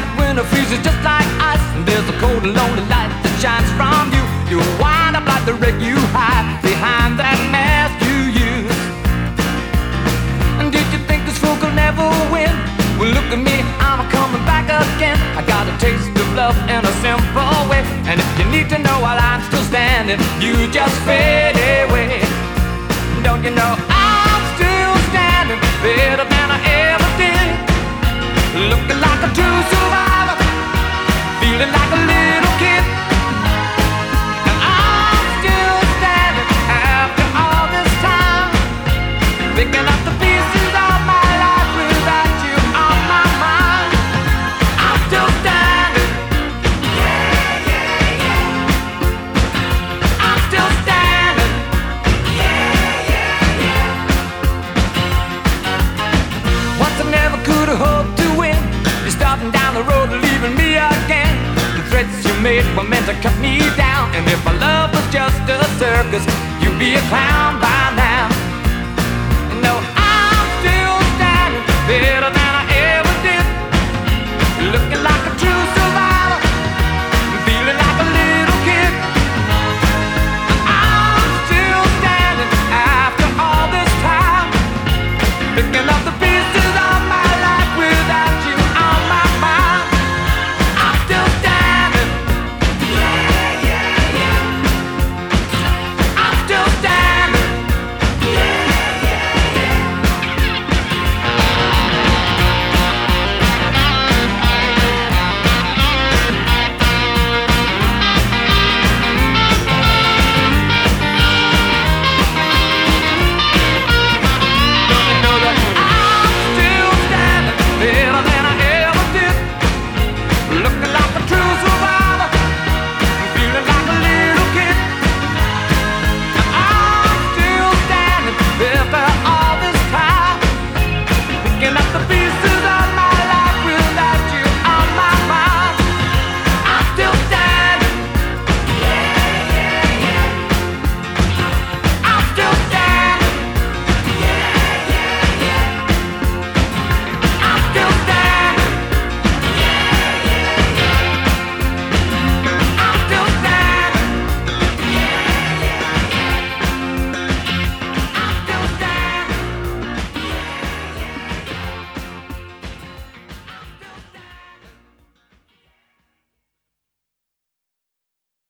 winter freezes just like ice, and there's a cold and lonely light that shines from you. You wind up like the wreck you hide behind that mask you use. And did you think this fool could never win? Well, look at me, I'm coming back again. I got a taste of love in a simple way, and if you need to know while I'm still standing, you just fade away. Don't you know I'm still standing better than I ever did, looking like a true survivor, feeling like a little kid. And I'm still standing after all this time, picking up the pieces of my life without you on my mind. I'm still standing. Yeah, yeah, yeah. I'm still standing. Yeah, yeah, yeah. Once I never could have hoped to win. You're starting down the road and leaving me again. The threats you made were meant to cut me down, and if my love was just a circus, you'd be a clown by now. No, I'm still standing better than I ever did, looking